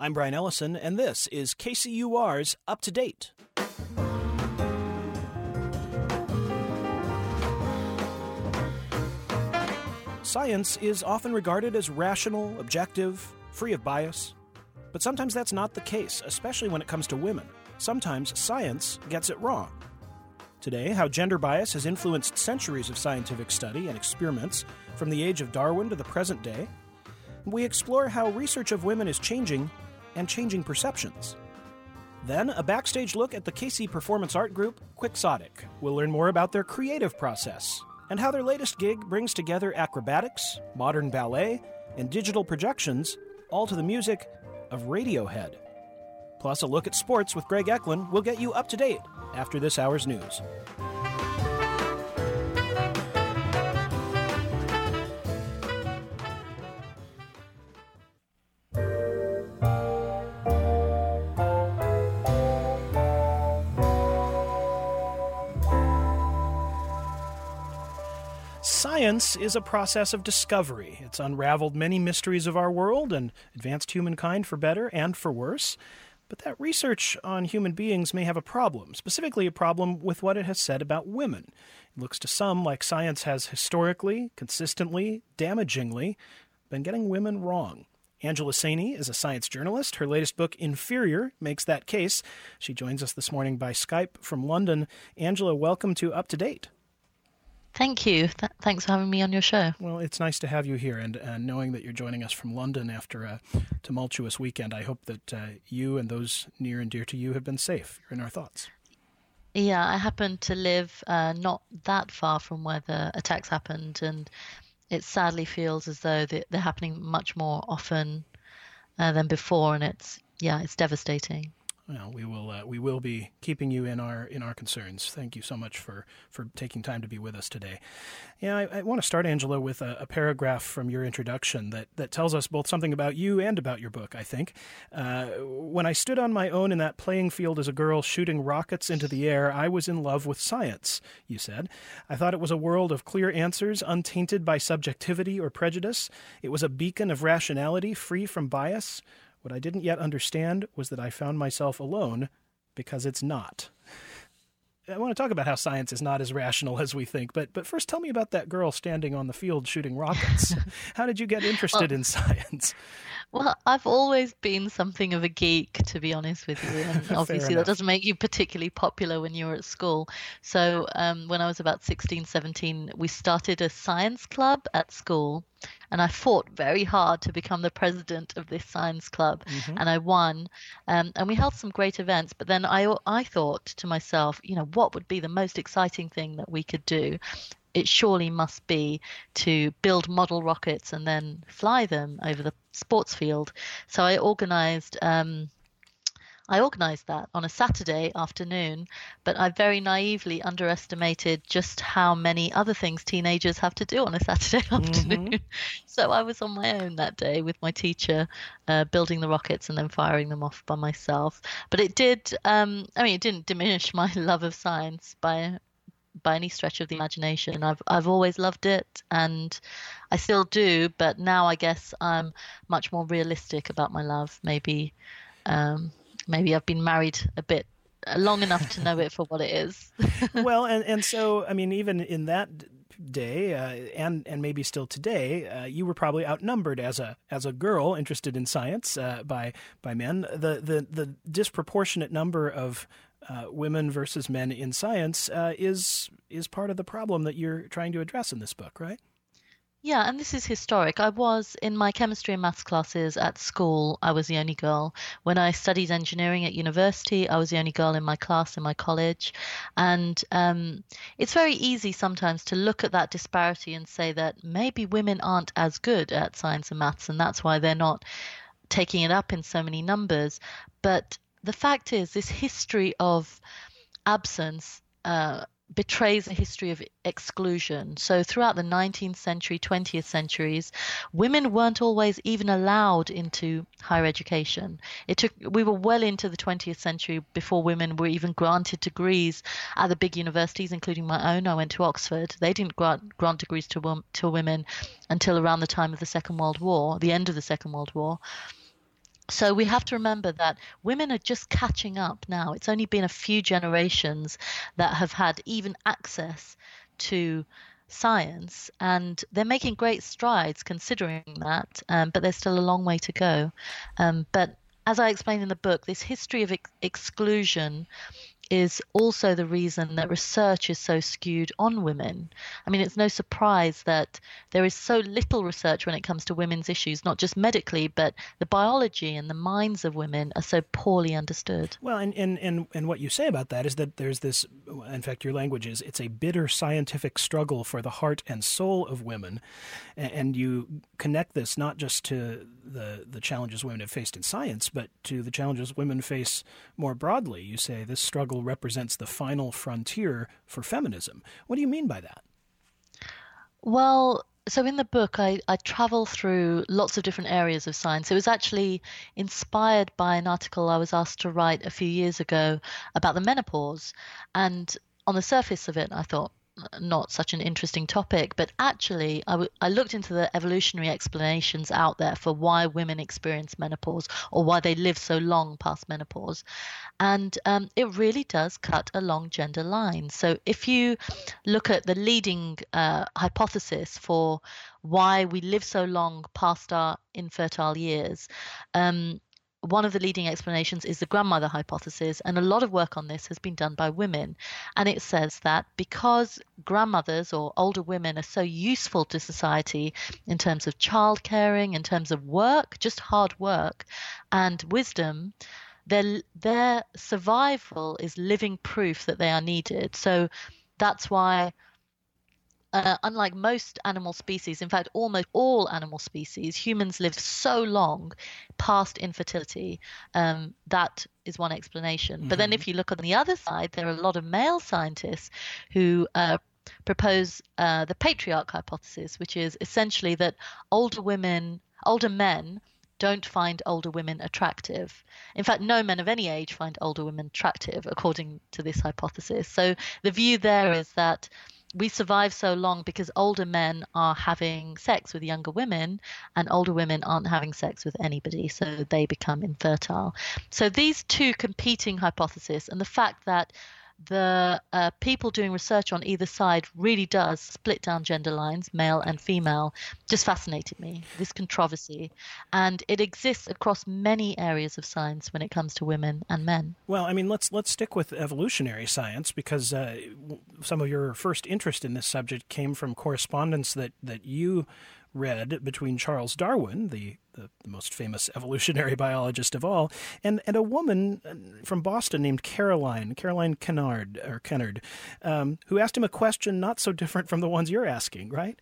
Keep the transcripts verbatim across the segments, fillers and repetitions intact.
I'm Brian Ellison, and this is K C U R's Up to Date. Science is often regarded as rational, objective, free of bias. But sometimes that's not the case, especially when it comes to women. Sometimes science gets it wrong. Today, how gender bias has influenced centuries of scientific study and experiments from the age of Darwin to the present day. We explore how research of women is changing and changing perceptions. Then, a backstage look at the K C performance art group, Quixotic. We'll learn more about their creative process and how their latest gig brings together acrobatics, modern ballet, and digital projections, all to the music of Radiohead. Plus, a look at sports with Greg Eklund will get you up to date after this hour's news. Science is a process of discovery. It's unraveled many mysteries of our world and advanced humankind for better and for worse. But that research on human beings may have a problem, specifically a problem with what it has said about women. It looks to some like science has historically, consistently, damagingly been getting women wrong. Angela Saini is a science journalist. Her latest book, Inferior, makes that case. She joins us this morning by Skype from London. Angela, welcome to Up to Date. Thank you. Th- thanks for having me on your show. Well, it's nice to have you here, and uh, knowing that you're joining us from London after a tumultuous weekend, I hope that uh, you and those near and dear to you have been safe. You're in our thoughts. Yeah, I happen to live uh, not that far from where the attacks happened, and it sadly feels as though they're, they're happening much more often uh, than before, and it's, yeah, it's devastating. Well, we will uh, we will be keeping you in our in our concerns. Thank you so much for, for taking time to be with us today. Yeah, I, I want to start, Angela, with a, a paragraph from your introduction that, that tells us both something about you and about your book, I think. Uh, when I stood on my own in that playing field as a girl shooting rockets into the air, I was in love with science, you said. I thought it was a world of clear answers, untainted by subjectivity or prejudice. It was a beacon of rationality, free from bias. What I didn't yet understand was that I found myself alone because it's not. I want to talk about how science is not as rational as we think, but but first tell me about that girl standing on the field shooting rockets. How did you get interested well, in science? Well, I've always been something of a geek, to be honest with you, and obviously that doesn't make you particularly popular when you're at school. So um, when I was about sixteen, seventeen, we started a science club at school, and I fought very hard to become the president of this science club, mm-hmm. and I won. Um, and we held some great events, but then I, I thought to myself, you know, what would be the most exciting thing that we could do? It surely must be to build model rockets and then fly them over the sports field. So I organized um, I organized that on a Saturday afternoon, but I very naively underestimated just how many other things teenagers have to do on a Saturday afternoon. Mm-hmm. So I was on my own that day with my teacher, uh, building the rockets and then firing them off by myself. But it did, um, I mean, it didn't diminish my love of science by by any stretch of the imagination. I've I've always loved it, and I still do, but now I guess I'm much more realistic about my love. Maybe um, maybe I've been married a bit long enough to know it for what it is. Well, and, and so, I mean, even in that day, uh, and and maybe still today, uh, you were probably outnumbered as a as a girl interested in science uh, by by men. The the the disproportionate number of Uh, women versus men in science uh, is is part of the problem that you're trying to address in this book, right? Yeah, and this is historic. I was in my chemistry and maths classes at school. I was the only girl. When I studied engineering at university, I was the only girl in my class in my college. And um, it's very easy sometimes to look at that disparity and say that maybe women aren't as good at science and maths, and that's why they're not taking it up in so many numbers. But the fact is, this history of absence uh, betrays a history of exclusion. So throughout the nineteenth century, twentieth centuries, women weren't always even allowed into higher education. It took, we were well into the twentieth century before women were even granted degrees at the big universities, including my own. I went to Oxford. They didn't grant, grant degrees to, to women until around the time of the Second World War, the end of the Second World War. So we have to remember that women are just catching up now. It's only been a few generations that have had even access to science, and they're making great strides considering that, um, but there's still a long way to go. Um, but as I explained in the book, this history of ex- exclusion is also the reason that research is so skewed on women. I mean, it's no surprise that there is so little research when it comes to women's issues, not just medically, but the biology and the minds of women are so poorly understood. Well, and, and, and, and what you say about that is that there's this, in fact, your language is, it's a bitter scientific struggle for the heart and soul of women. And you connect this not just to the, the challenges women have faced in science, but to the challenges women face more broadly. You say this struggle represents the final frontier for feminism. What do you mean by that? Well, so in the book, I, I travel through lots of different areas of science. It was actually inspired by an article I was asked to write a few years ago about the menopause. And on the surface of it, I thought, not such an interesting topic, but actually I, w- I looked into the evolutionary explanations out there for why women experience menopause or why they live so long past menopause. And um, it really does cut along gender lines. So if you look at the leading uh, hypothesis for why we live so long past our infertile years, um, one of the leading explanations is the grandmother hypothesis, and a lot of work on this has been done by women. And it says that because grandmothers or older women are so useful to society in terms of child caring, in terms of work, just hard work and wisdom, their, their survival is living proof that they are needed. So that's why Uh, unlike most animal species, in fact, almost all animal species, humans live so long past infertility. Um, that is one explanation. Mm-hmm. But then if you look on the other side, there are a lot of male scientists who uh, propose uh, the patriarch hypothesis, which is essentially that older women, older men don't find older women attractive. In fact, no men of any age find older women attractive, according to this hypothesis. So the view there is that we survive so long because older men are having sex with younger women and older women aren't having sex with anybody, so they become infertile. So these two competing hypotheses, and the fact that the uh, people doing research on either side really does split down gender lines, male and female, just fascinated me, this controversy. And it exists across many areas of science when it comes to women and men. Well, I mean, let's let's stick with evolutionary science, because uh, some of your first interest in this subject came from correspondence that, that you read between Charles Darwin, the, the, the most famous evolutionary biologist of all, and, and a woman from Boston named Caroline, Caroline Kennard, or Kennard, um, who asked him a question not so different from the ones you're asking, right?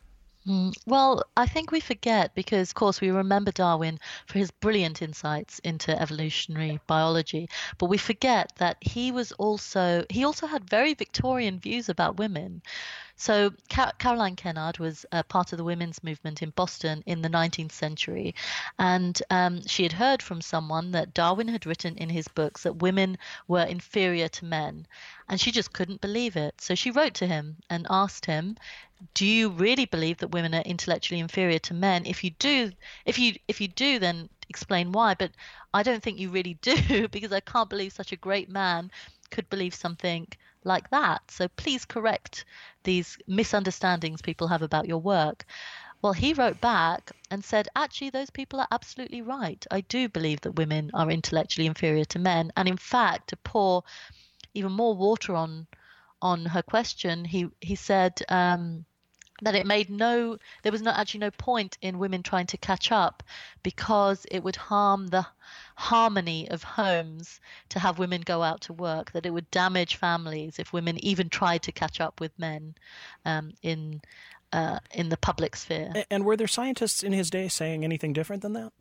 Mm, well, I think we forget because, of course, we remember Darwin for his brilliant insights into evolutionary biology, but we forget that he was also he also had very Victorian views about women. So Car- Caroline Kennard was uh, part of the women's movement in Boston in the nineteenth century, and um, she had heard from someone that Darwin had written in his books that women were inferior to men, and she just couldn't believe it. So she wrote to him and asked him, do you really believe that women are intellectually inferior to men? If you do, if you if you do, then explain why. But I don't think you really do, because I can't believe such a great man could believe something like that. So please correct these misunderstandings people have about your work. Well, he wrote back and said, actually, those people are absolutely right. I do believe that women are intellectually inferior to men. And in fact, to pour even more water on on her question, he he said um, that it made no, there was not actually no point in women trying to catch up, because it would harm the harmony of homes to have women go out to work, that it would damage families if women even tried to catch up with men um, in uh, in the public sphere. And were there scientists in his day saying anything different than that?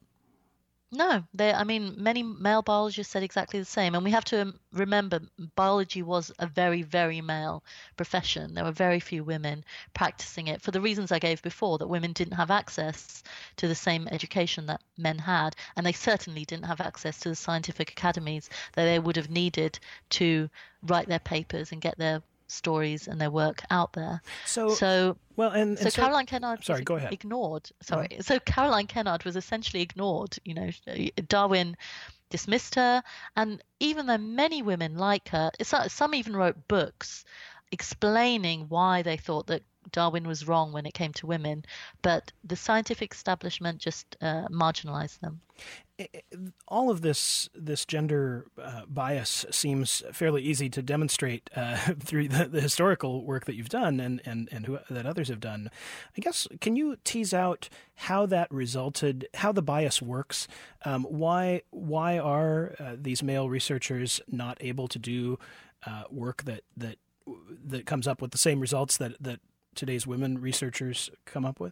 No, they, I mean, many male biologists said exactly the same. And we have to remember, biology was a very, very male profession. There were very few women practicing it for the reasons I gave before, that women didn't have access to the same education that men had. And they certainly didn't have access to the scientific academies that they would have needed to write their papers and get their stories and their work out there. So, so well, and, and so, so Caroline Kennard sorry, was go ahead. ignored. Sorry. Mm-hmm. So Caroline Kennard was essentially ignored. You know, Darwin dismissed her, and even though many women like her, some even wrote books explaining why they thought that Darwin was wrong when it came to women, but the scientific establishment just uh, marginalized them. All of this this gender uh, bias seems fairly easy to demonstrate uh, through the, the historical work that you've done and and and who, that others have done. I guess, can you tease out how that resulted, how the bias works? Um, why why are uh, these male researchers not able to do uh, work that that that comes up with the same results that that today's women researchers come up with?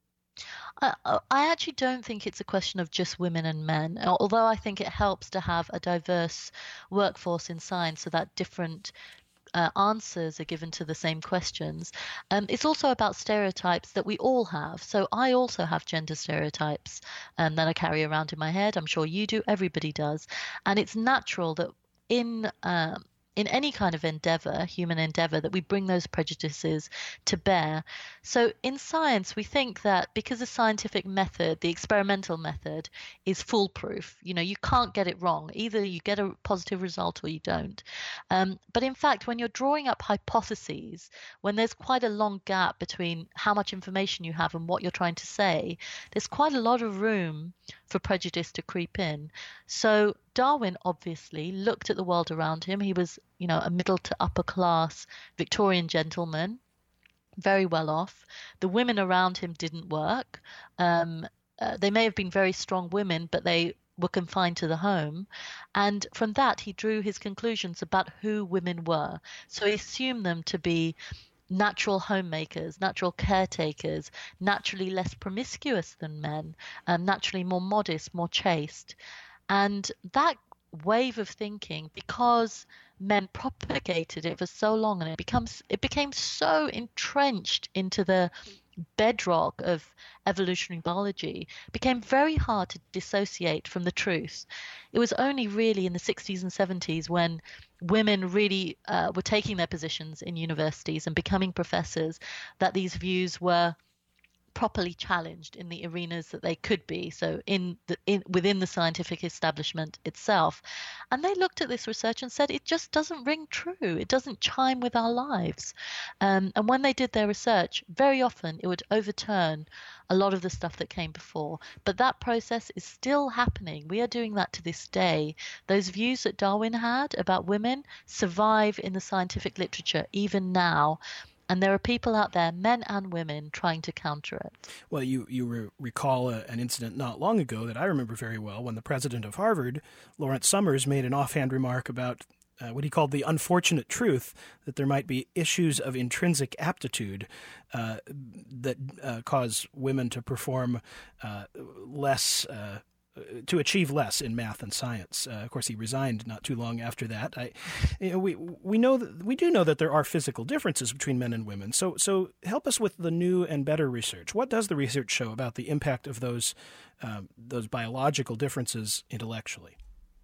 I, I actually don't think it's a question of just women and men, although I think it helps to have a diverse workforce in science so that different uh, answers are given to the same questions. Um, it's also about stereotypes that we all have. So I also have gender stereotypes um, that I carry around in my head. I'm sure you do. Everybody does. And it's natural that in um, in any kind of endeavor, human endeavor, that we bring those prejudices to bear. So in science, we think that because the scientific method, the experimental method, is foolproof, you know, you can't get it wrong. Either you get a positive result or you don't. Um, but in fact, when you're drawing up hypotheses, when there's quite a long gap between how much information you have and what you're trying to say, there's quite a lot of room for prejudice to creep in. So Darwin obviously looked at the world around him. He was, you know, a middle to upper class Victorian gentleman, very well off. The women around him didn't work. Um, uh, they may have been very strong women, but they were confined to the home. And from that, he drew his conclusions about who women were. So he assumed them to be natural homemakers, natural caretakers, naturally less promiscuous than men, um, naturally more modest, more chaste. And that wave of thinking, because men propagated it for so long, and it becomes it became so entrenched into the bedrock of evolutionary biology, became very hard to dissociate from the truth. It was only really in the sixties and seventies when women really uh, were taking their positions in universities and becoming professors that these views were properly challenged in the arenas that they could be, so in the in within the scientific establishment itself. And they looked at this research and said, it just doesn't ring true, it doesn't chime with our lives. Um, and when they did their research, very often it would overturn a lot of the stuff that came before. But that process is still happening. We are doing that to this day. Those views that Darwin had about women survive in the scientific literature even now. And there are people out there, men and women, trying to counter it. Well, you, you re- recall a, an incident not long ago that I remember very well when the president of Harvard, Lawrence Summers, made an offhand remark about uh, what he called the unfortunate truth that there might be issues of intrinsic aptitude uh, that uh, cause women to perform uh, less uh to achieve less in math and science. Uh, of course, he resigned not too long after that. I, you know, we we know that we do know that there are physical differences between men and women. So so help us with the new and better research. What does the research show about the impact of those um, those biological differences intellectually?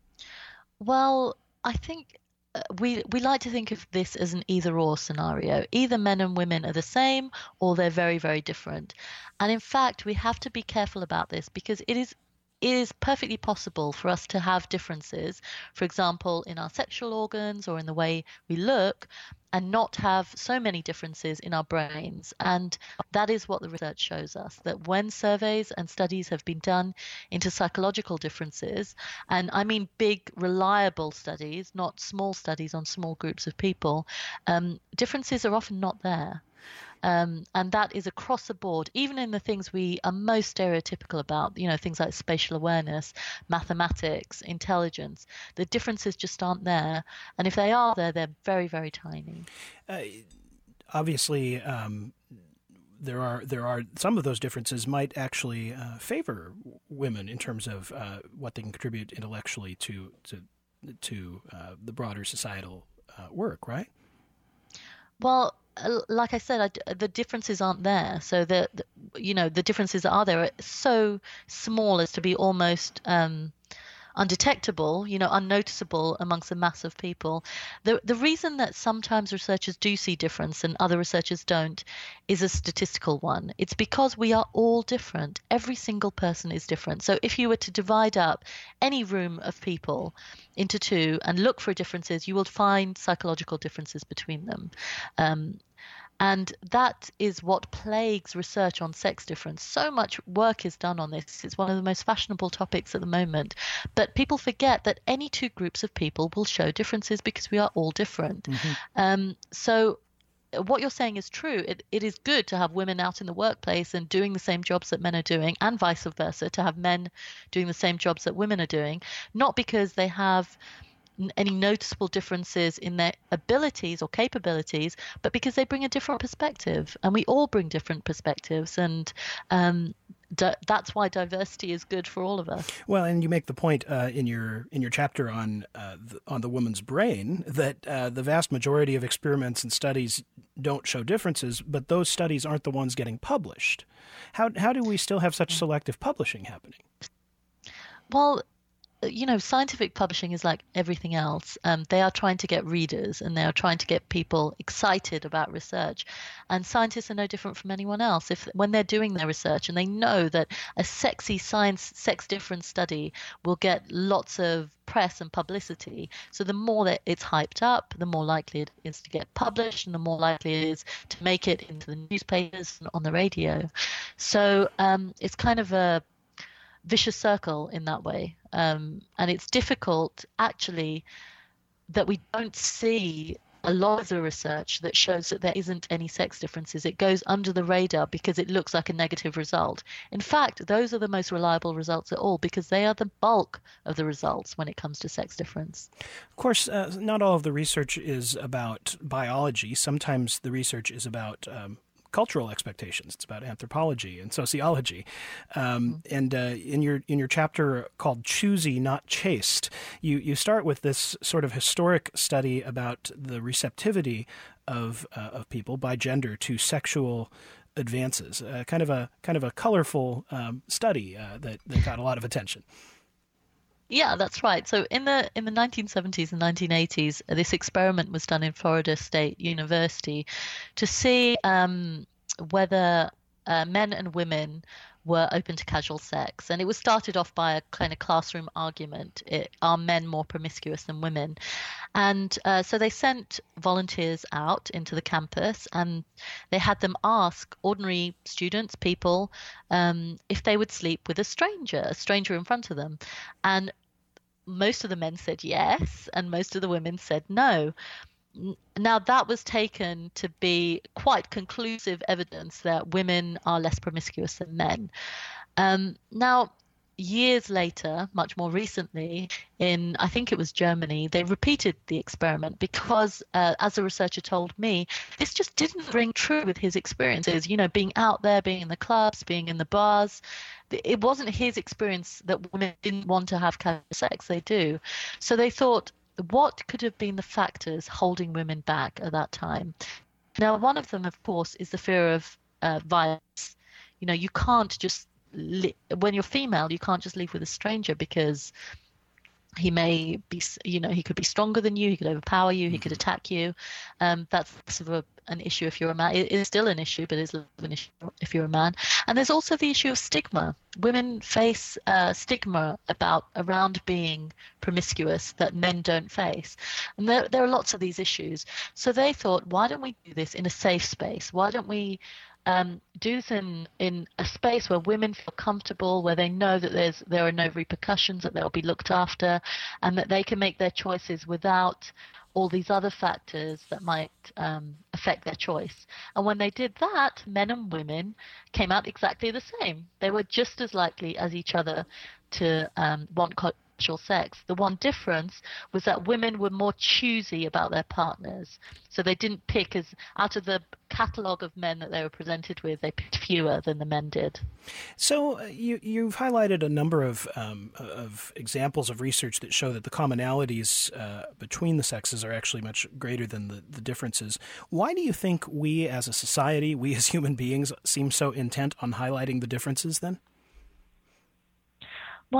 Well, I think we we like to think of this as an either-or scenario. Either men and women are the same, or they're very, very different. And in fact, we have to be careful about this because it is It is perfectly possible for us to have differences, for example, in our sexual organs or in the way we look, and not have so many differences in our brains. And that is what the research shows us, that when surveys and studies have been done into psychological differences, and I mean big, reliable studies, not small studies on small groups of people, um, differences are often not there. Um, and that is across the board, even in the things we are most stereotypical about, you know, things like spatial awareness, mathematics, intelligence. The differences just aren't there. And if they are there, they're very, very tiny. Uh, obviously, um, there are there are some of those differences might actually uh, favor women in terms of uh, what they can contribute intellectually to to to uh, the broader societal uh, work, right? Well, like I said, I, the differences aren't there. So the, the, you know, the differences that are there are so small as to be almost um, undetectable, you know, unnoticeable amongst a mass of people. The the reason that sometimes researchers do see difference and other researchers don't is a statistical one. It's because we are all different. Every single person is different. So if you were to divide up any room of people into two and look for differences, you will find psychological differences between them. Um, And that is what plagues research on sex difference. So much work is done on this. It's one of the most fashionable topics at the moment. But people forget that any two groups of people will show differences because we are all different. Mm-hmm. Um, so what you're saying is true. It, it is good to have women out in the workplace and doing the same jobs that men are doing, and vice versa, to have men doing the same jobs that women are doing, not because they have any noticeable differences in their abilities or capabilities, but because they bring a different perspective, and we all bring different perspectives, and um, di- that's why diversity is good for all of us. Well, and you make the point uh, in your in your chapter on uh, the, on the woman's brain that uh, the vast majority of experiments and studies don't show differences, but those studies aren't the ones getting published. How how do we still have such selective publishing happening? Well, you know, scientific publishing is like everything else. Um, they are trying to get readers, and they are trying to get people excited about research. And scientists are no different from anyone else. If when they're doing their research and they know that a sexy science sex difference study will get lots of press and publicity, so the more that it's hyped up, the more likely it is to get published, and the more likely it is to make it into the newspapers and on the radio. So um, it's kind of a vicious circle in that way. Um, and it's difficult, actually, that we don't see a lot of the research that shows that there isn't any sex differences. It goes under the radar because it looks like a negative result. In fact, those are the most reliable results at all, because they are the bulk of the results when it comes to sex difference. Of course, uh, not all of the research is about biology. Sometimes the research is about um cultural expectations. It's about anthropology and sociology. Um, and uh, in your in your chapter called "Choosy, Not Chaste," you you start with this sort of historic study about the receptivity of uh, of people by gender to sexual advances. Uh, kind of a kind of a colorful um, study uh, that that got a lot of attention. Yeah, that's right. So in the in the nineteen seventies and nineteen eighties, this experiment was done in Florida State University to see um, whether uh, men and women were open to casual sex. And it was started off by a kind of classroom argument. It, are men more promiscuous than women? And uh, so they sent volunteers out into the campus, and they had them ask ordinary students, people, um, if they would sleep with a stranger, a stranger in front of them. And most of the men said yes, and most of the women said no. Now, that was taken to be quite conclusive evidence that women are less promiscuous than men. Um, now, years later, much more recently, in, I think it was Germany, they repeated the experiment because, uh, as a researcher told me, this just didn't ring true with his experiences, you know, being out there, being in the clubs, being in the bars. It wasn't his experience that women didn't want to have casual sex. They do. So they thought, what could have been the factors holding women back at that time? Now, one of them, of course, is the fear of uh, violence. You know, you can't just, li- when you're female, you can't just live with a stranger because he may be, you know, he could be stronger than you, he could overpower you, he could attack you. Um, that's sort of a, an issue if you're a man. It is still an issue, but it's an issue if you're a man. And there's also the issue of stigma. Women face uh, stigma about around being promiscuous that men don't face. And there, there are lots of these issues. So they thought, why don't we do this in a safe space? Why don't we Um, do this in, in a space where women feel comfortable, where they know that there's there are no repercussions, that they'll be looked after, and that they can make their choices without all these other factors that might um, affect their choice. And when they did that, men and women came out exactly the same. They were just as likely as each other to um, want casual sex. The one difference was that women were more choosy about their partners. So they didn't pick, as out of the catalogue of men that they were presented with, they picked fewer than the men did. So uh, you, you've highlighted a number of um, of examples of research that show that the commonalities uh, between the sexes are actually much greater than the, the differences. Why do you think we as a society, we as human beings, seem so intent on highlighting the differences then? Well,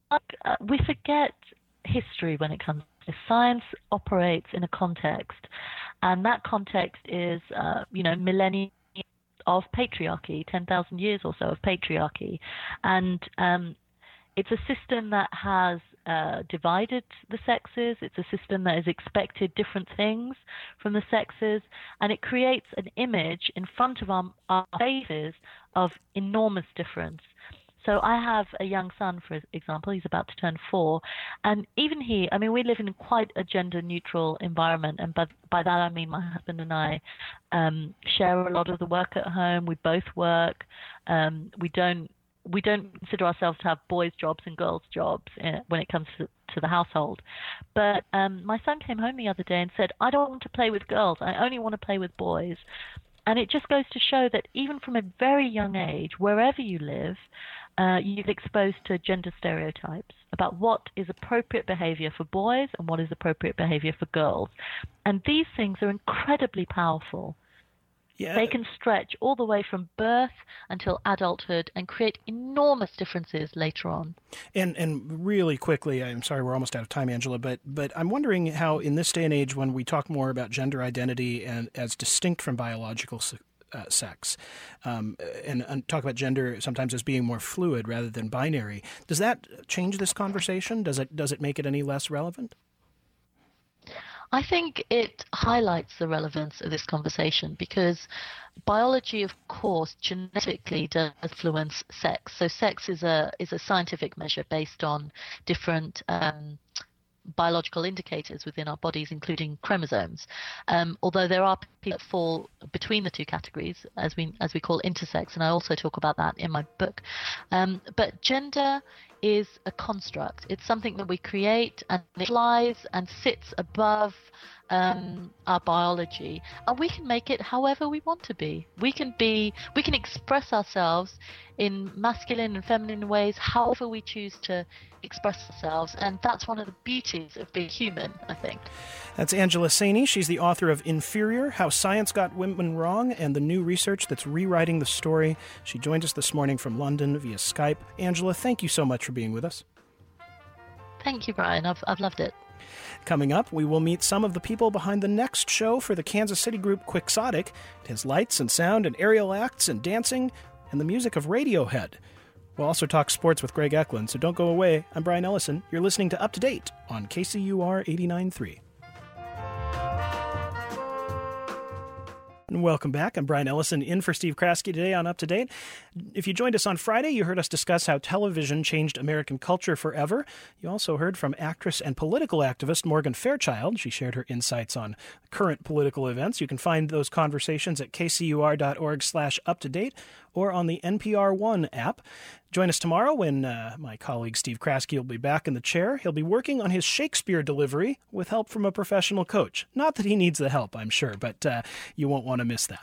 uh, we forget history when it comes to science. Operates in a context, and that context is, uh, you know, millennia of patriarchy, ten thousand years or so of patriarchy. And um, it's a system that has uh, divided the sexes. It's a system that has expected different things from the sexes. And it creates an image in front of our, our faces of enormous difference. So I have a young son, for example. He's about to turn four. And even he, I mean, we live in quite a gender-neutral environment. And by, by that, I mean my husband and I um, share a lot of the work at home. We both work. Um, we don't we don't consider ourselves to have boys' jobs and girls' jobs in, when it comes to, to the household. But um, my son came home the other day and said, I don't want to play with girls. I only want to play with boys. And it just goes to show that even from a very young age, wherever you live, uh, you're exposed to gender stereotypes about what is appropriate behavior for boys and what is appropriate behavior for girls. And these things are incredibly powerful. Yeah. They can stretch all the way from birth until adulthood and create enormous differences later on. And and really quickly, I'm sorry we're almost out of time, Angela, but but I'm wondering how in this day and age when we talk more about gender identity and as distinct from biological uh, sex, um, and, and talk about gender sometimes as being more fluid rather than binary, does that change this conversation? Does it does it make it any less relevant? I think it highlights the relevance of this conversation because biology, of course, genetically does influence sex. So sex is a is a scientific measure based on different um, biological indicators within our bodies, including chromosomes. Um, although there are people that fall between the two categories, as we as we call intersex, and I also talk about that in my book. Um, but gender is a construct. It's something that we create, and it flies and sits above um, our biology, and we can make it however we want to be. We can be, we can express ourselves in masculine and feminine ways, however we choose to express ourselves, and that's one of the beauties of being human, I think. That's Angela Saini. She's the author of Inferior, How Science Got Women Wrong, and the new research that's rewriting the story. She joined us this morning from London via Skype. Angela, thank you so much for being with us. Thank you, Brian. I've, I've loved it. Coming up, we will meet some of the people behind the next show for the Kansas City group Quixotic. It has lights and sound and aerial acts and dancing and the music of Radiohead. We'll also talk sports with Greg Eklund, so don't go away. I'm Brian Ellison. You're listening to Up to Date on K C U R eighty-nine point three. And welcome back. I'm Brian Ellison, in for Steve Kraske today on Up to Date. If you joined us on Friday, you heard us discuss how television changed American culture forever. You also heard from actress and political activist Morgan Fairchild. She shared her insights on current political events. You can find those conversations at kcur.org slash up to date or on the N P R One app. Join us tomorrow when uh, my colleague Steve Kraske will be back in the chair. He'll be working on his Shakespeare delivery with help from a professional coach. Not that he needs the help, I'm sure, but uh, you won't want to miss that.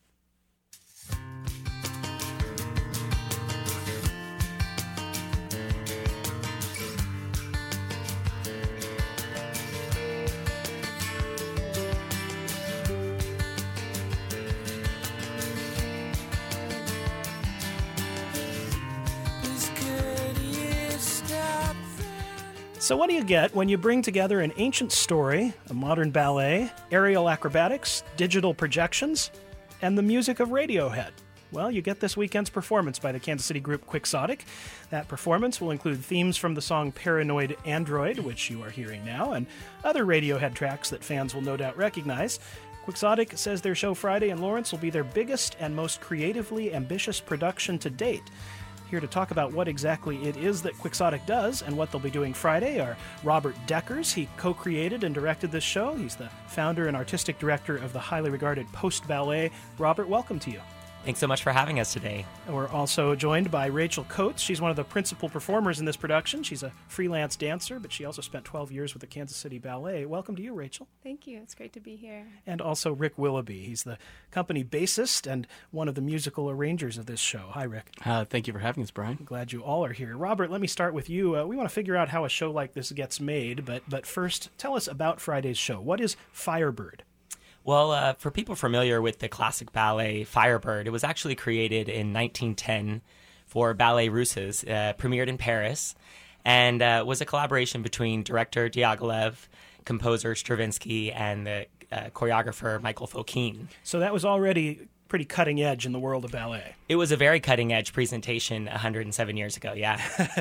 So what do you get when you bring together an ancient story, a modern ballet, aerial acrobatics, digital projections, and the music of Radiohead? Well, you get this weekend's performance by the Kansas City group Quixotic. That performance will include themes from the song Paranoid Android, which you are hearing now, and other Radiohead tracks that fans will no doubt recognize. Quixotic says their show Friday in Lawrence will be their biggest and most creatively ambitious production to date. Here to talk about what exactly it is that Quixotic does and what they'll be doing Friday are Robert Deckers. He co-created and directed this show. He's the founder and artistic director of the highly regarded Post Ballet. Robert, welcome to you. Thanks so much for having us today. We're also joined by Rachel Coates. She's one of the principal performers in this production. She's a freelance dancer, but she also spent twelve years with the Kansas City Ballet. Welcome to you, Rachel. Thank you. It's great to be here. And also Rick Willoughby. He's the company bassist and one of the musical arrangers of this show. Hi, Rick. Uh, thank you for having us, Brian. I'm glad you all are here. Robert, let me start with you. Uh, we want to figure out how a show like this gets made, but but first, tell us about Friday's show. What is Firebird? Well, uh, for people familiar with the classic ballet Firebird, it was actually created in nineteen ten for Ballet Russes, uh, premiered in Paris, and uh, was a collaboration between director Diaghilev, composer Stravinsky, and the uh, choreographer Michael Fokine. So that was already pretty cutting edge in the world of ballet. It was a very cutting edge presentation one hundred seven years ago, yeah.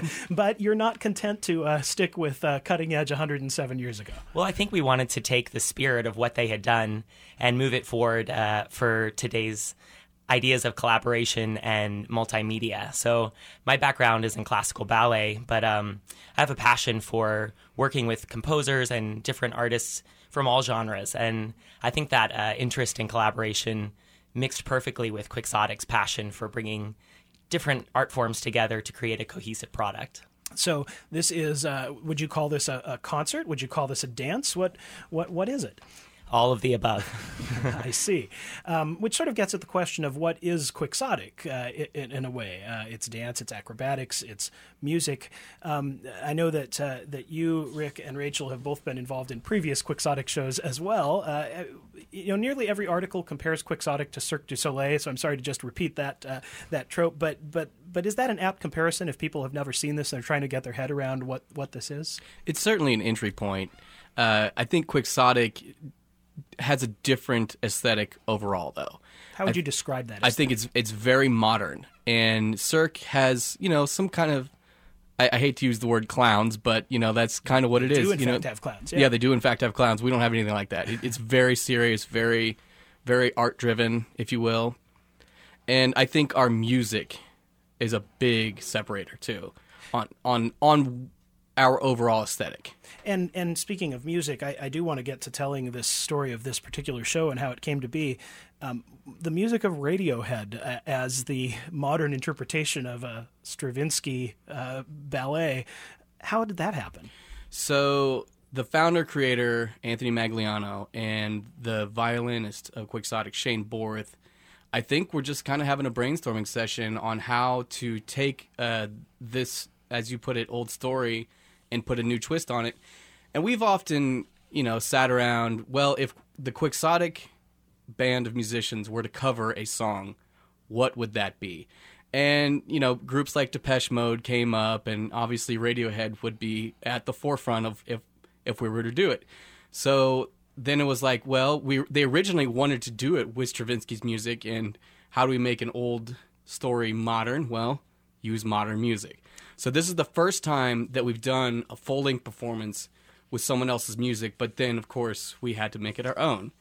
But you're not content to uh, stick with uh, cutting edge one hundred seven years ago. Well, I think we wanted to take the spirit of what they had done and move it forward uh, for today's ideas of collaboration and multimedia. So my background is in classical ballet, but um, I have a passion for working with composers and different artists from all genres. And I think that uh, interest in collaboration mixed perfectly with Quixotic's passion for bringing different art forms together to create a cohesive product. So this is, uh, would you call this a, a concert? Would you call this a dance? What, what, what is it? All of the above. I see. Um, which sort of gets at the question of what is Quixotic uh, in, in a way. Uh, it's dance, it's acrobatics, it's music. Um, I know that uh, that you, Rick, and Rachel have both been involved in previous Quixotic shows as well. Uh, you know, nearly every article compares Quixotic to Cirque du Soleil, so I'm sorry to just repeat that uh, that trope. But but but is that an apt comparison if people have never seen this and they're trying to get their head around what, what this is? It's certainly an entry point. Uh, I think Quixotic has a different aesthetic overall, though. How would I, you describe that aesthetic? I think it's it's very modern, and Cirque has, you know, some kind of, I, I hate to use the word clowns, but, you know, that's kind of what it they is. do in you fact know? have clowns. Yeah. yeah, they do in fact have clowns. We don't have anything like that. It, it's very serious, very, very art-driven, if you will. And I think our music is a big separator, too, on on on our overall aesthetic. And and speaking of music, I, I do want to get to telling this story of this particular show and how it came to be. Um, the music of Radiohead uh, as the modern interpretation of a Stravinsky uh, ballet. How did that happen? So the founder creator Anthony Magliano and the violinist of Quixotic Shane Borth, I think we're just kind of having a brainstorming session on how to take uh, this, as you put it, old story and put a new twist on it. And we've often, you know, sat around, well, if the Quixotic band of musicians were to cover a song, what would that be? And, you know, groups like Depeche Mode came up, and obviously Radiohead would be at the forefront of if if we were to do it. So then it was like, well, we they originally wanted to do it with Stravinsky's music, and how do we make an old story modern? Well, use modern music. So this is the first time that we've done a full-length performance with someone else's music, but then, of course, we had to make it our own.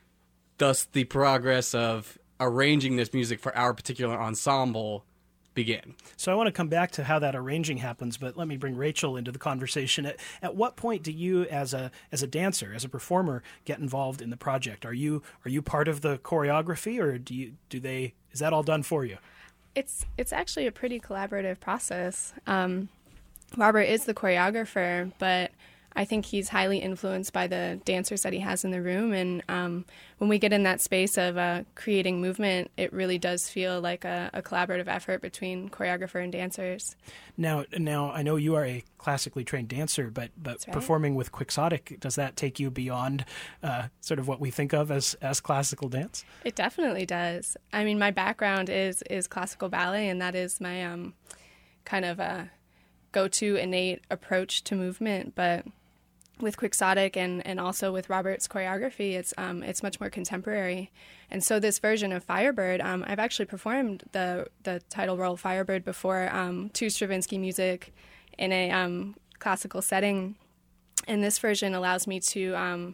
Thus, the progress of arranging this music for our particular ensemble began. So I want to come back to how that arranging happens, but let me bring Rachel into the conversation. At, at what point do you, as a as a dancer, as a performer, get involved in the project? Are you are you part of the choreography, or do you do they is that all done for you? It's it's actually a pretty collaborative process. Um, Robert is the choreographer, but I think he's highly influenced by the dancers that he has in the room. And um, when we get in that space of uh, creating movement, it really does feel like a, a collaborative effort between choreographer and dancers. Now, now I know you are a classically trained dancer, but but right. performing with Quixotic, does that take you beyond uh, sort of what we think of as, as classical dance? It definitely does. I mean, my background is is classical ballet, and that is my um, kind of a go-to innate approach to movement. But with Quixotic and, and also with Robert's choreography, it's um, it's much more contemporary. And so this version of Firebird, um, I've actually performed the the title role Firebird before um, to Stravinsky music in a um, classical setting. And this version allows me to um,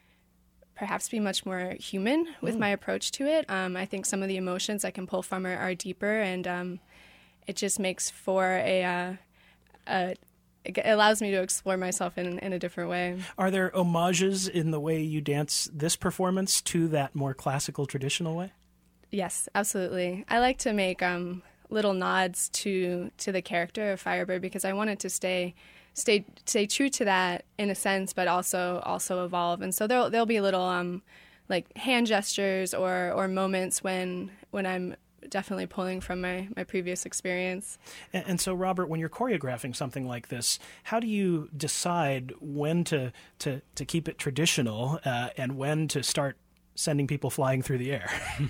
perhaps be much more human with mm. my approach to it. Um, I think some of the emotions I can pull from it are deeper, and um, it just makes for a... Uh, a It allows me to explore myself in, in a different way. Are there homages in the way you dance this performance to that more classical, traditional way? Yes, absolutely. I like to make um, little nods to to the character of Firebird because I wanted to stay stay stay true to that in a sense, but also also evolve. And so there'll there'll be little um like hand gestures or or moments when when I'm definitely pulling from my, my previous experience. And, and so, Robert, when you're choreographing something like this, how do you decide when to to, to keep it traditional uh, and when to start sending people flying through the air?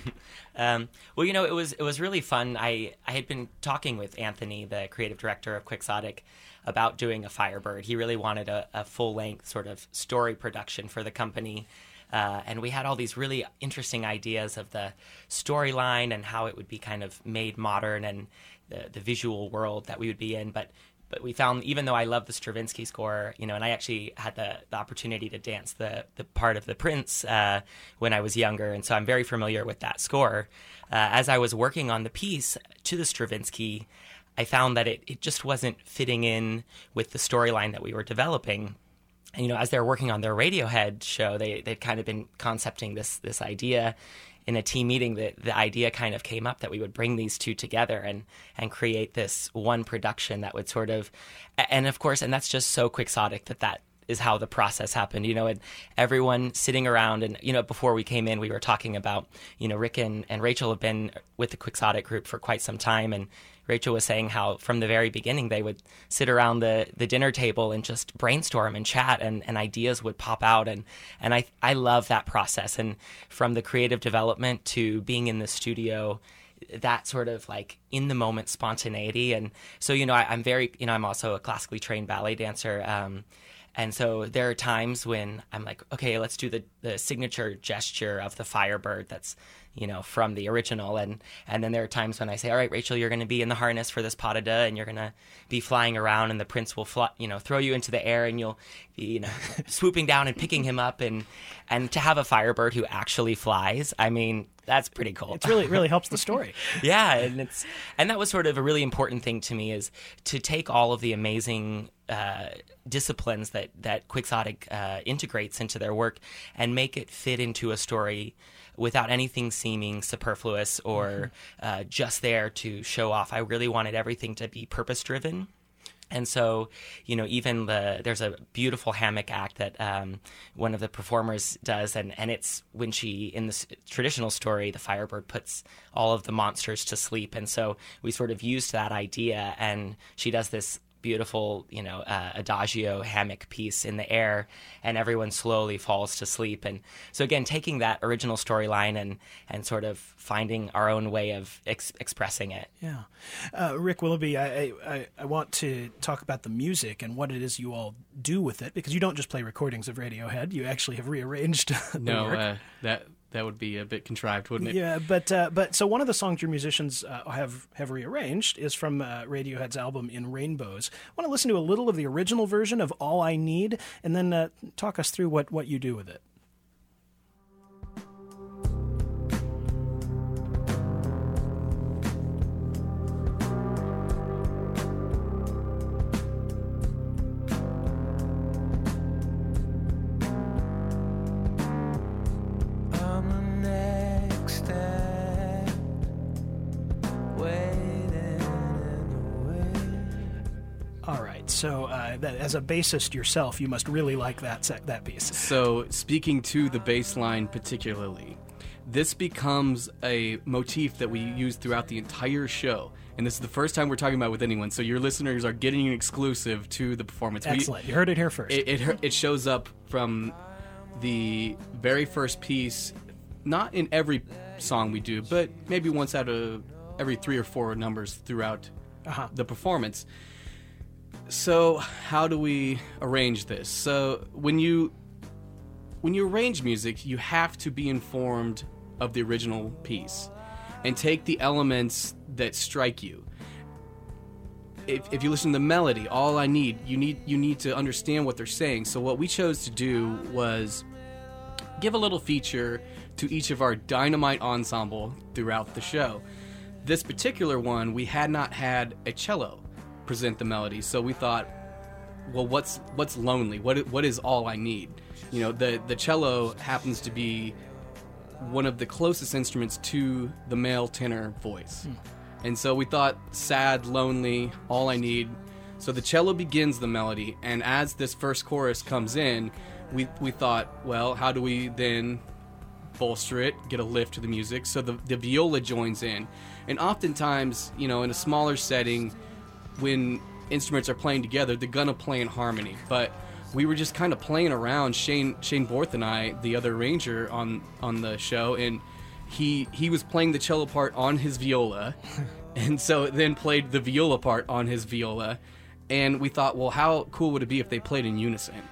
um, well, you know, it was it was really fun. I, I had been talking with Anthony, the creative director of Quixotic, about doing a Firebird. He really wanted a, a full-length sort of story production for the company. Uh, and we had all these really interesting ideas of the storyline and how it would be kind of made modern and the, the visual world that we would be in. But but we found, even though I love the Stravinsky score, you know, and I actually had the, the opportunity to dance the, the part of the Prince uh, when I was younger, and so I'm very familiar with that score. Uh, as I was working on the piece to the Stravinsky, I found that it, it just wasn't fitting in with the storyline that we were developing. And, you know, as they were working on their Radiohead show, they, they'd kind of been concepting this this idea. In a team meeting, the, the idea kind of came up that we would bring these two together and, and create this one production that would sort of, and of course, and that's just so Quixotic that that is how the process happened, you know, and everyone sitting around. And, you know, before we came in, we were talking about, you know, Rick and, and Rachel have been with the Quixotic group for quite some time. And Rachel was saying how from the very beginning, they would sit around the, the dinner table and just brainstorm and chat, and, and ideas would pop out. And, and I, I love that process. And from the creative development to being in the studio, that sort of like in the moment spontaneity. And so, you know, I, I'm very, you know, I'm also a classically trained ballet dancer. Um, And so there are times when I'm like, okay, let's do the, the signature gesture of the Firebird that's, you know, from the original. And, and then there are times when I say, all right, Rachel, you're going to be in the harness for this pas de deux, and you're going to be flying around, and the prince will, fly, you know, throw you into the air, and you'll be, you know, swooping down and picking him up. And, and to have a Firebird who actually flies, I mean, that's pretty cool. It really, really helps the story. Yeah, and it's and that was sort of a really important thing to me, is to take all of the amazing uh, disciplines that that Quixotic uh, integrates into their work and make it fit into a story without anything seeming superfluous or mm-hmm. uh, just there to show off. I really wanted everything to be purpose-driven. And so, you know, even the there's a beautiful hammock act that um, one of the performers does, and, and it's when she, in the traditional story, the Firebird puts all of the monsters to sleep. And so we sort of used that idea, and she does this beautiful, you know, uh, adagio hammock piece in the air, and everyone slowly falls to sleep. And so again, taking that original storyline and and sort of finding our own way of ex- expressing it. Yeah. Uh, Rick Willoughby, I, I, I want to talk about the music and what it is you all do with it, because you don't just play recordings of Radiohead, you actually have rearranged the no, work. Uh, that that would be a bit contrived, wouldn't it? Yeah, but uh, but so one of the songs your musicians uh, have have rearranged is from uh, Radiohead's album In Rainbows. I want to listen to a little of the original version of All I Need, and then uh, talk us through what, what you do with it. So, uh, that, as a bassist yourself, you must really like that that piece. So, speaking to the bass line particularly, this becomes a motif that we use throughout the entire show. And this is the first time we're talking about it with anyone, so your listeners are getting an exclusive to the performance. Excellent. We, you heard it here first. It, it, it shows up from the very first piece, not in every song we do, but maybe once out of every three or four numbers throughout uh-huh. the performance. So how do we arrange this? So when you when you arrange music, you have to be informed of the original piece and take the elements that strike you. If, if you listen to the melody, all I need, you need you need to understand what they're saying. So what we chose to do was give a little feature to each of our dynamite ensemble throughout the show. This particular one, we had not had a cello present the melody, so we thought, well, what's what's lonely? What what is all I need? You know, the the cello happens to be one of the closest instruments to the male tenor voice, hmm. and so we thought, sad, lonely, all I need. So the cello begins the melody, and as this first chorus comes in, we we thought, well, how do we then bolster it, get a lift to the music? So the the viola joins in, and oftentimes, you know, in a smaller setting, when instruments are playing together, they're gonna play in harmony. But we were just kind of playing around. Shane Shane Borth and I, the other ranger on on the show, and he he was playing the cello part on his viola, and so then played the viola part on his viola, and we thought, well, how cool would it be if they played in unison?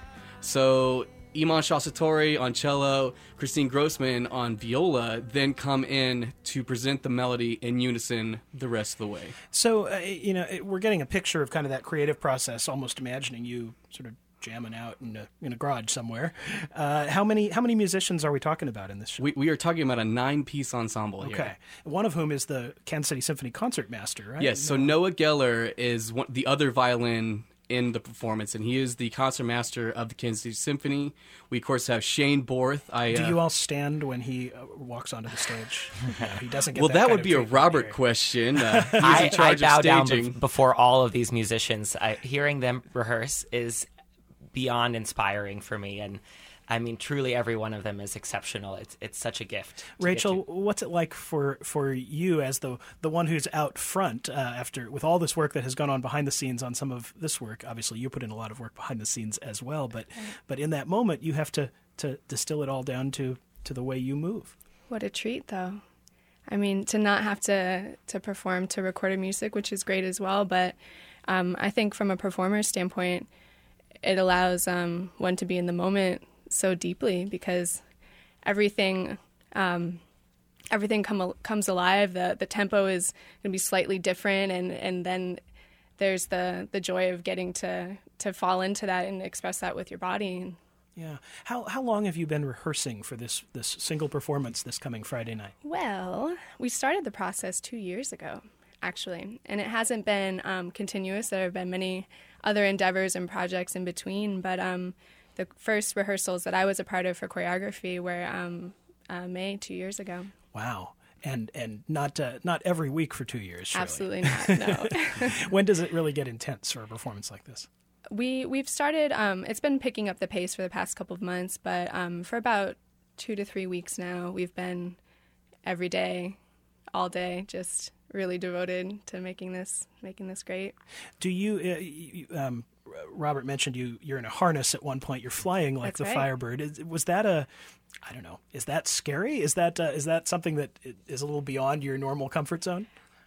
So Iman Shassatori on cello, Christine Grossman on viola, then come in to present the melody in unison the rest of the way. So, uh, you know, we're getting a picture of kind of that creative process, almost imagining you sort of jamming out in a, in a garage somewhere. Uh, how many how many musicians are we talking about in this show? We, we are talking about a nine-piece ensemble here. Okay. One of whom is the Kansas City Symphony Concertmaster, right? Yes, so Noah Geller is one, the other violin in the performance, and he is the concertmaster of the Kansas City Symphony. We, of course, have Shane Borth. I, Do uh, you all stand when he uh, walks onto the stage? No, he doesn't get well, that, that kind would of be a treatment Robert here. question. Uh, he's I, in charge I bow of down staging. be- before all of these musicians. I, hearing them rehearse is beyond inspiring for me, and I mean, truly, every one of them is exceptional. It's it's such a gift. to get Rachel, to. what's it like for, for you as the the one who's out front uh, after with all this work that has gone on behind the scenes on some of this work? Obviously, you put in a lot of work behind the scenes as well, but but in that moment, you have to, to distill it all down to, to the way you move. What a treat, though. I mean, to not have to, to perform to recorded music, which is great as well, but um, I think from a performer's standpoint, it allows um, one to be in the moment so deeply, because everything um, everything come, comes alive. The the tempo is going to be slightly different, and, and then there's the, the joy of getting to, to fall into that and express that with your body. Yeah. How how long have you been rehearsing for this this single performance this coming Friday night? Well, we started the process two years ago, actually, and it hasn't been um, continuous. There have been many other endeavors and projects in between, but um, the first rehearsals that I was a part of for choreography were um, uh, May two years ago. Wow. And and not uh, not every week for two years, surely. Absolutely not, no. When does it really get intense for a performance like this? We, we've started, um, it's been picking up the pace for the past couple of months, but um, for about two to three weeks now, we've been every day, all day, just really devoted to making this making this great. Do you, uh, you um, Robert mentioned you, you're in a harness at one point, you're flying like That's the right. Firebird. Is, was that a, I don't know, is that scary? Is that uh, is that something that is a little beyond your normal comfort zone?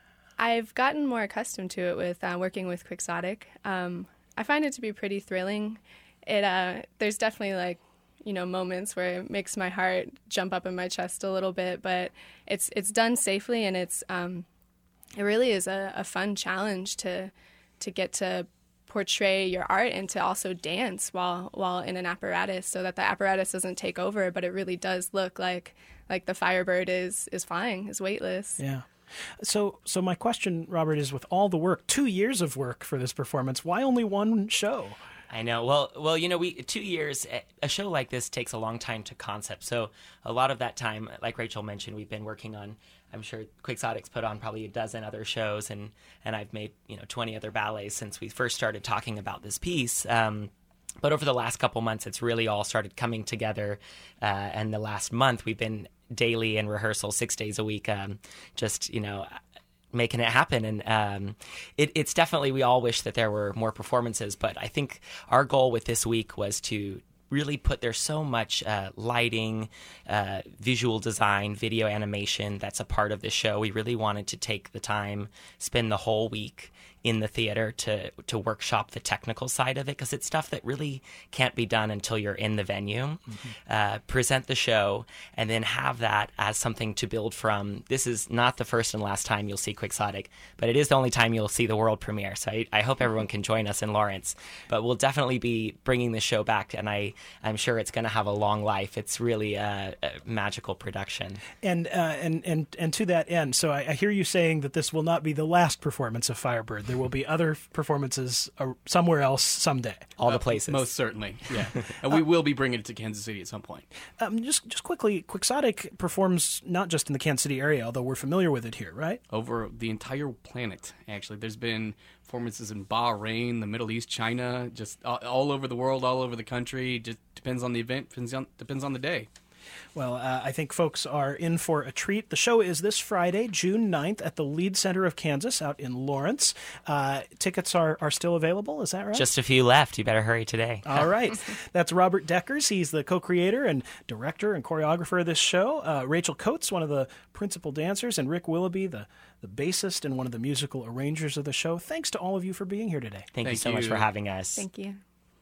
I've gotten more accustomed to it with uh, working with Quixotic. Um, I find it to be pretty thrilling. It uh, there's definitely like, you know, moments where it makes my heart jump up in my chest a little bit, but it's it's done safely, and it's um, it really is a, a fun challenge to to get to portray your art and to also dance while while in an apparatus, so that the apparatus doesn't take over, but it really does look like like the Firebird is is flying, is weightless. Yeah. So, so my question, Robert, is with all the work, two years of work for this performance, why only one show? I know. Well, well, you know, we two years. A show like this takes a long time to concept. So a lot of that time, like Rachel mentioned, we've been working on. I'm sure Quixotic's put on probably a dozen other shows, and and I've made you know twenty other ballets since we first started talking about this piece. Um, but over the last couple months, it's really all started coming together. Uh, and the last month, we've been daily in rehearsal, six days a week, um, just you know. making it happen. And um, it, it's definitely, we all wish that there were more performances, but I think our goal with this week was to really put, there's so much uh, lighting, uh, visual design, video animation that's a part of the show. We really wanted to take the time, spend the whole week in the theater to to workshop the technical side of it, because it's stuff that really can't be done until you're in the venue. Mm-hmm. Uh, present the show, and then have that as something to build from. This is not the first and last time you'll see Quixotic, but it is the only time you'll see the world premiere. So I, I hope everyone can join us in Lawrence. But we'll definitely be bringing the show back, and I, I'm sure it's going to have a long life. It's really a, a magical production. And, uh, and and and to that end, so I, I hear you saying that this will not be the last performance of Firebird. There will be other performances uh, somewhere else someday. All the Uh, places. Most certainly, yeah. And we will be bringing it to Kansas City at some point. Um, just just quickly, Quixotic performs not just in the Kansas City area, although we're familiar with it here, right? Over the entire planet, actually. There's been performances in Bahrain, the Middle East, China, just all, all over the world, all over the country. Just depends on the event, depends on, depends on the day. Well, uh, I think folks are in for a treat. The show is this Friday, June ninth, at the Lead Center of Kansas out in Lawrence. Uh, tickets are, are still available, is that right? Just a few left. You better hurry today. All right. That's Robert Deckers. He's the co-creator and director and choreographer of this show. Uh, Rachel Coates, one of the principal dancers, and Rick Willoughby, the, the bassist and one of the musical arrangers of the show. Thanks to all of you for being here today. Thank, Thank you so you. much for having us. Thank you.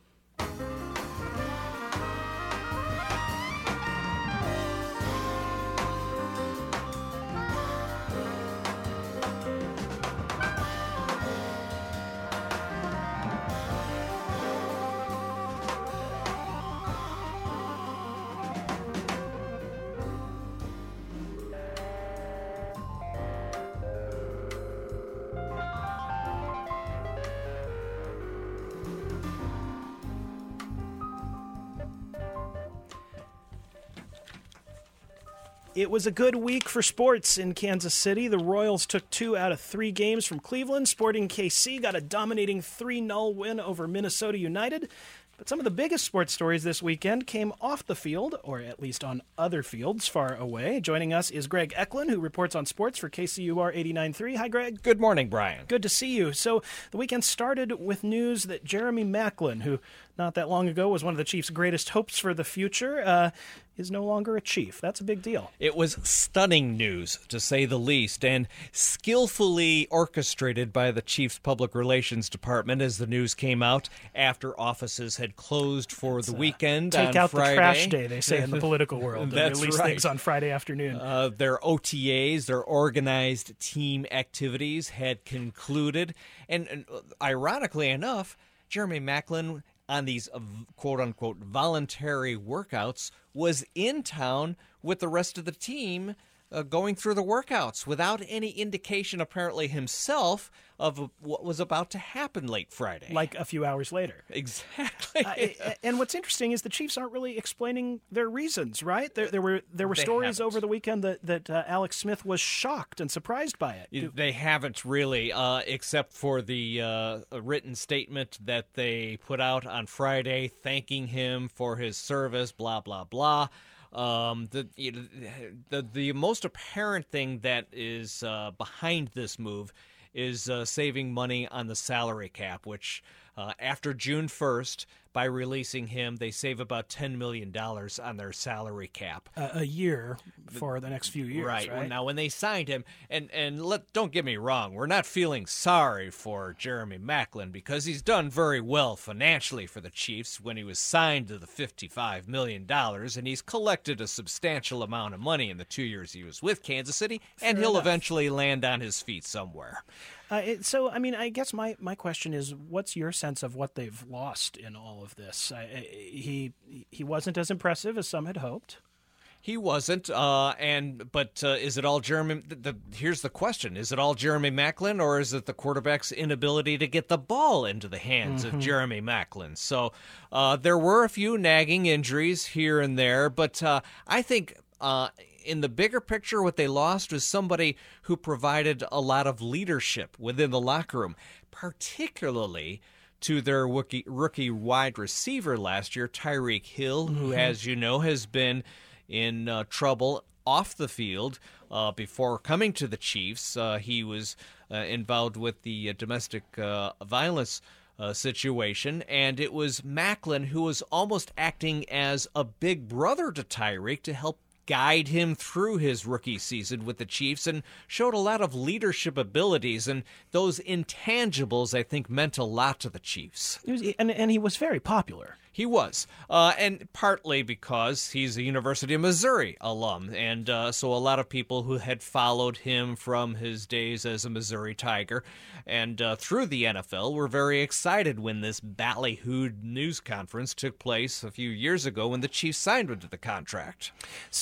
It was a good week for sports in Kansas City. The Royals took two out of three games from Cleveland. Sporting K C got a dominating three nil win over Minnesota United. But some of the biggest sports stories this weekend came off the field, or at least on other fields far away. Joining us is Greg Eklund, who reports on sports for K C U R eighty-nine point three. Hi, Greg. Good morning, Brian. Good to see you. So the weekend started with news that Jeremy Maclin, who not that long ago was one of the Chiefs' greatest hopes for the future, uh, is no longer a Chief. That's a big deal. It was stunning news, to say the least, and skillfully orchestrated by the Chiefs' public relations department as the news came out after offices had closed for It's, the uh, weekend Take on out Friday. the trash day, they say in the political world. They That's release right. things on Friday afternoon. Uh, their O T As, their organized team activities, had concluded. And, and uh, ironically enough, Jeremy Maclin, on these uh, quote-unquote voluntary workouts, was in town with the rest of the team uh, going through the workouts without any indication, apparently himself, of what was about to happen late Friday. Like a few hours later. Exactly. uh, and what's interesting is the Chiefs aren't really explaining their reasons, right? There, there were there were They stories haven't. over the weekend that, that uh, Alex Smith was shocked and surprised by it. Do- They haven't really, uh, except for the uh, written statement that they put out on Friday thanking him for his service, blah, blah, blah. Um, the, you know, the the most apparent thing that is uh, behind this move is uh, saving money on the salary cap, which uh, after June first, by releasing him, they save about ten million dollars on their salary cap. a, a year for the next few years, right? Well, now, when they signed him, and and let don't get me wrong, we're not feeling sorry for Jeremy Maclin because he's done very well financially for the Chiefs when he was signed to the fifty-five million dollars, and he's collected a substantial amount of money in the two years he was with Kansas City, and Fair he'll enough. eventually land on his feet somewhere. Uh, it, so, I mean, I guess my, my question is, what's your sense of what they've lost in all of this? I, I, he he wasn't as impressive as some had hoped. He wasn't, uh, and but uh, is it all Jeremy? The, the, here's the question: is it all Jeremy Maclin, or is it the quarterback's inability to get the ball into the hands Mm-hmm. of Jeremy Maclin? So uh, there were a few nagging injuries here and there, but uh, I think uh, in the bigger picture, what they lost was somebody who provided a lot of leadership within the locker room, particularly to their rookie, rookie wide receiver last year, Tyreek Hill, who, as you know, has been in uh, trouble off the field uh, before coming to the Chiefs. Uh, he was uh, involved with the uh, domestic uh, violence uh, situation, and it was Maclin who was almost acting as a big brother to Tyreek to help guide him through his rookie season with the Chiefs, and showed a lot of leadership abilities, and those intangibles, I think, meant a lot to the Chiefs. He was, and, and he was very popular. He was, uh, and partly because he's a University of Missouri alum, and uh, so a lot of people who had followed him from his days as a Missouri Tiger and uh, through the N F L were very excited when this ballyhooed news conference took place a few years ago when the Chiefs signed him to the contract. So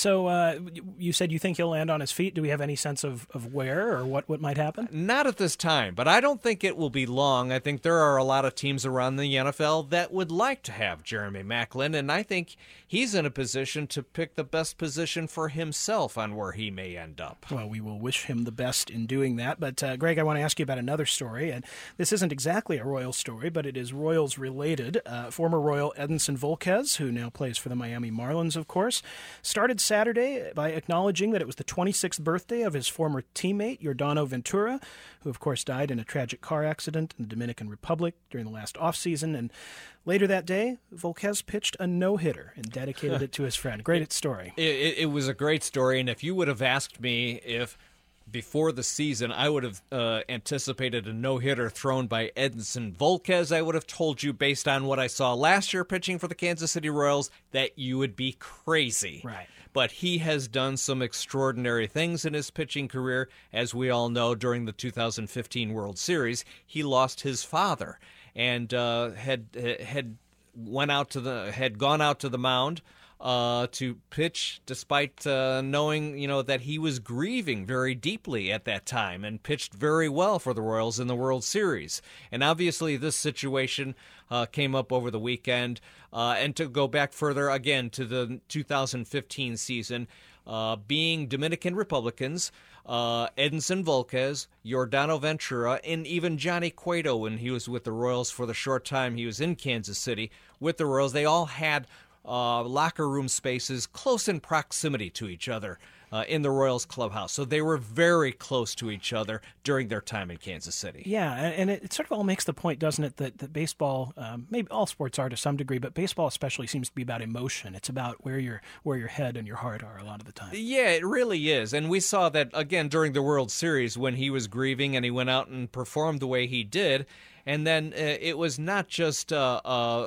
So uh, you said you think he'll land on his feet. Do we have any sense of, of where or what, what might happen? Not at this time, but I don't think it will be long. I think there are a lot of teams around the N F L that would like to have Jeremy Maclin, and I think he's in a position to pick the best position for himself on where he may end up. Well, we will wish him the best in doing that. But, uh, Greg, I want to ask you about another story, and this isn't exactly a Royals story, but it is Royals-related. Uh, former Royal Edinson Volquez, who now plays for the Miami Marlins, of course, started Saturday by acknowledging that it was the twenty-sixth birthday of his former teammate, Yordano Ventura, who, of course, died in a tragic car accident in the Dominican Republic during the last offseason. And later that day, Volquez pitched a no-hitter and dedicated it to his friend. Great story. It, it, it was a great story, and if you would have asked me if before the season I would have uh, anticipated a no-hitter thrown by Edinson Volquez, I would have told you, based on what I saw last year pitching for the Kansas City Royals, that you would be crazy. Right. But he has done some extraordinary things in his pitching career. As we all know, during the two thousand fifteen World Series, he lost his father and uh, had had went out to the had gone out to the mound uh, to pitch, despite uh, knowing you know that he was grieving very deeply at that time, and pitched very well for the Royals in the World Series. And obviously, this situation uh, came up over the weekend. Uh, and to go back further again to the two thousand fifteen season, uh, being Dominican Republicans, uh, Edinson Volquez, Yordano Ventura, and even Johnny Cueto, when he was with the Royals for the short time he was in Kansas City with the Royals, they all had uh, locker room spaces close in proximity to each other uh, in the Royals clubhouse. So they were very close to each other during their time in Kansas City. Yeah, and it sort of all makes the point, doesn't it, that, that baseball, um, maybe all sports are to some degree, but baseball especially seems to be about emotion. It's about where your where your head and your heart are a lot of the time. Yeah, it really is. And we saw that, again, during the World Series when he was grieving and he went out and performed the way he did. And then uh, it was not just uh, uh,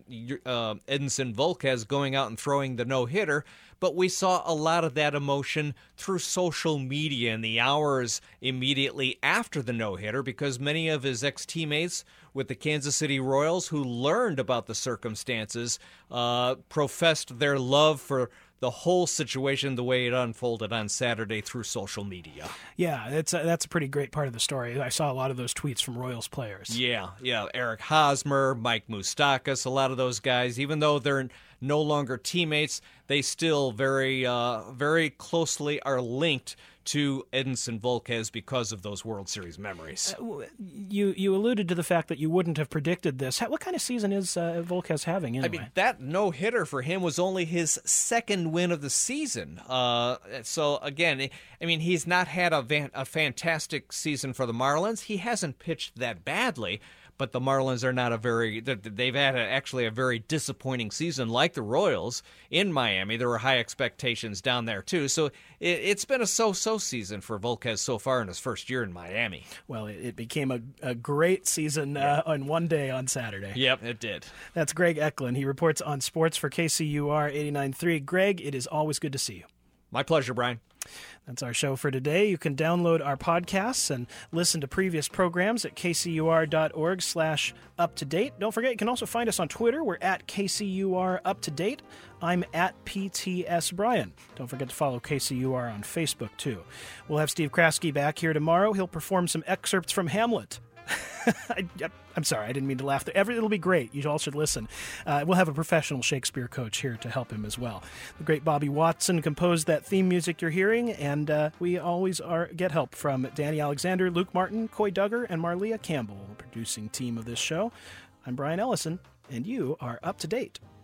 uh, Edinson Volquez going out and throwing the no-hitter, but we saw a lot of that emotion through social media in the hours immediately after the no-hitter, because many of his ex-teammates with the Kansas City Royals who learned about the circumstances uh, professed their love for the whole situation the way it unfolded on Saturday through social media. Yeah, that's a, that's a pretty great part of the story. I saw a lot of those tweets from Royals players. Yeah, yeah. Eric Hosmer, Mike Moustakas, a lot of those guys, even though they're no longer teammates, they still very, uh, very closely are linked to Edinson Volquez because of those World Series memories. Uh, you you alluded to the fact that you wouldn't have predicted this. What kind of season is uh, Volquez having anyway? I mean, that no-hitter for him was only his second win of the season. Uh, so, again, I mean, he's not had a, van- a fantastic season for the Marlins. He hasn't pitched that badly. But the Marlins are not a very, they've had a, actually a very disappointing season like the Royals in Miami. There were high expectations down there, too. So it, it's been a so-so season for Volquez so far in his first year in Miami. Well, it, it became a, a great season uh, on one day on Saturday. Yep, it did. That's Greg Eklund. He reports on sports for K C U R eighty-nine point three. Greg, it is always good to see you. My pleasure, Brian. That's our show for today. You can download our podcasts and listen to previous programs at kcur.org slash up to date. Don't forget, you can also find us on Twitter. We're at K C U R up to date. I'm at P T S Brian. Don't forget to follow K C U R on Facebook, too. We'll have Steve Kraske back here tomorrow. He'll perform some excerpts from Hamlet. I, I'm sorry, I didn't mean to laugh there. Every, it'll be great. You all should listen. Uh, we'll have a professional Shakespeare coach here to help him as well. The great Bobby Watson composed that theme music you're hearing, and uh, we always are get help from Danny Alexander, Luke Martin, Coy Duggar, and Marlia Campbell, the producing team of this show. I'm Brian Ellison, and you are up to date.